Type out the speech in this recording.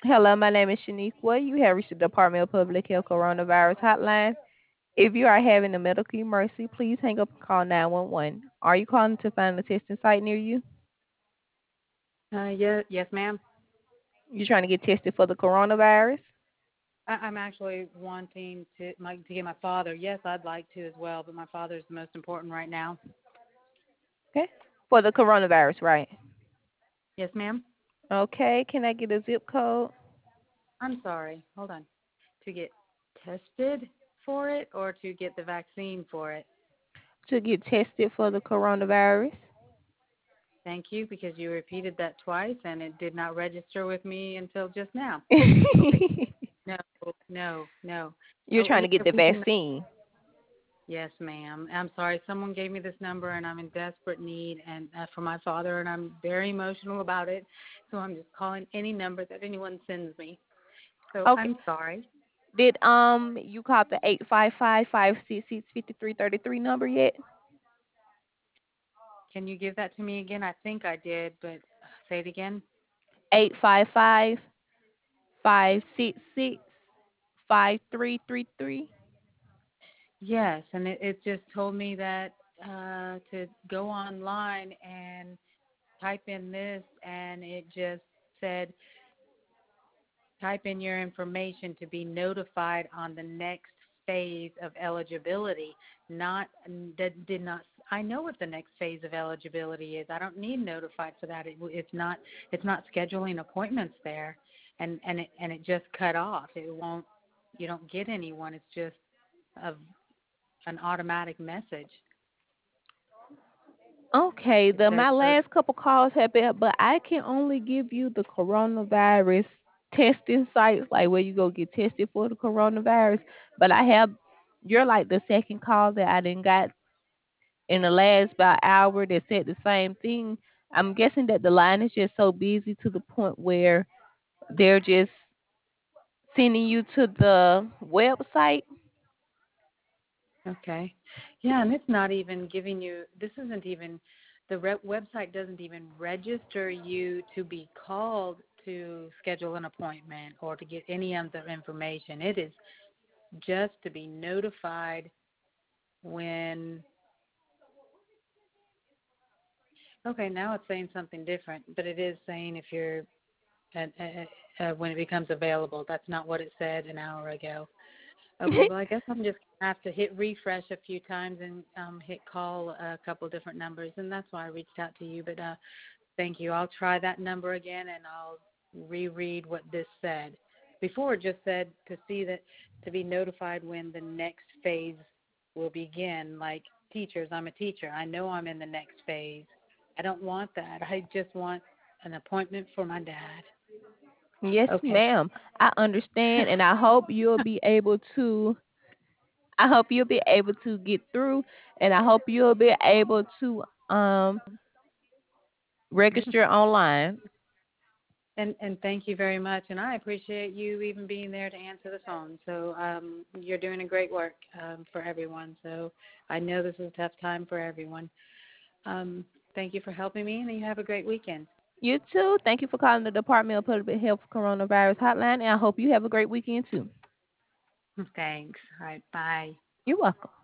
Hello, my name is Shaniqua. You have reached the Department of Public Health Coronavirus Hotline. If you are having a medical emergency, please hang up and call 911. Are you calling to find a testing site near you? Yes, ma'am. You're trying to get tested for the coronavirus? I'm actually wanting to get my father. Yes, I'd like to as well, but my father's the most important right now. Okay. For the coronavirus, right? Yes, ma'am. Okay. Can I get a zip code? I'm sorry. Hold on. To get tested for it or to get the vaccine for it? To get tested for the coronavirus? Thank you, because you repeated that twice and it did not register with me until just now. Okay. No, no, no. You're trying to get If the we can. vaccine. Yes, ma'am. I'm sorry. Someone gave me this number, and I'm in desperate need and for my father, and I'm very emotional about it. So I'm just calling any number that anyone sends me. So Okay. I'm sorry. Did you call the 855-566-5333 number yet? Can you give that to me again? I think I did, but say it again. 855-566-5333. Yes, and it just told me that to go online and type in this, and it just said type in your information to be notified on the next phase of eligibility. Not that did not. I know what the next phase of eligibility is. I don't need notified for that. It's not scheduling appointments there, and it just cut off. It won't. You don't get anyone. It's just a, an automatic message. Okay, It the says my last couple calls have been, but I can only give you the coronavirus testing sites, like where you go get tested for the coronavirus. But I have, you're like the second call that I didn't got in the last about hour that said the same thing. I'm guessing that the line is just so busy to the point where they're just sending you to the website. okay. Yeah, and it's not even giving you, this isn't even, the website doesn't even register you to be called to schedule an appointment or to get any other information. It is just to be notified when, okay, now it's saying something different, but it is saying if you're, when it becomes available. That's not what it said an hour ago. Okay, well, I guess I'm just gonna have to hit refresh a few times and hit call a couple different numbers, and that's why I reached out to you. But thank you. I'll try that number again, and I'll reread what this said. Before it just said to see that to be notified when the next phase will begin. Like teachers, I'm a teacher. I know I'm in the next phase. I don't want that. I just want an appointment for my dad. Yes, Okay. ma'am. I understand, and I hope you'll be able to get through, and I hope you'll be able to register online. And thank you very much. And I appreciate you even being there to answer the phone. So you're doing a great work for everyone. So I know this is a tough time for everyone. Um, Thank you for helping me, and you have a great weekend. You too. Thank you for calling the Department of Public Health Coronavirus Hotline, and I hope you have a great weekend too. Thanks. All right. Bye. You're welcome.